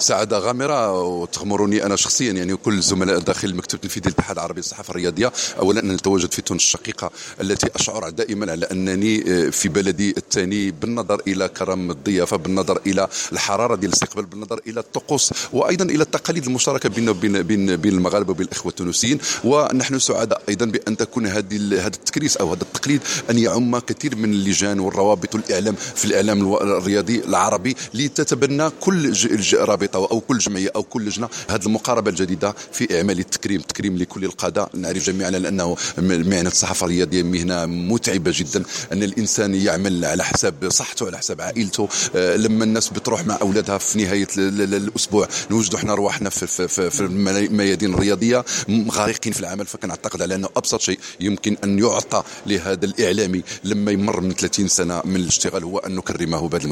سعادة غامرة وتغمرني أنا شخصيا يعني وكل الزملاء داخل المكتب التنفيذي للاتحاد العربي للصحافة الرياضية. أولا أن نتواجد في تونس الشقيقة التي أشعر دائما على أنني في بلدي الثاني، بالنظر إلى كرم الضيافة، بالنظر إلى الحرارة ديال الاستقبال، بالنظر إلى الطقوس، وأيضا إلى التقاليد المشتركة بيننا وبين المغاربة وبين الإخوة التونسيين. ونحن سعداء أيضا بأن تكون هذا التكريس أو هذا التقليد أن يعم كثير من اللجان والروابط والإعلام في الإعلام الرياضي العربي لتتبنى كل رابطة أو كل جمعية أو كل لجنة هذه المقاربة الجديدة في إعمال التكريم لكل القادة. نعرف جميعا أنه مهنة الصحافة الرياضية مهنة متعبة جدا، أن الإنسان يعمل على حساب صحته على حساب عائلته. لما الناس بتروح مع أولادها في نهاية الأسبوع نوجدوا احنا رواحنا في الميادين الرياضية غارقين في العمل. فكنعتقد على أنه أبسط شيء يمكن أن يعطى لهذا الإعلامي لما يمر من 30 سنة من الاشتغال هو أن نكرمه بهذا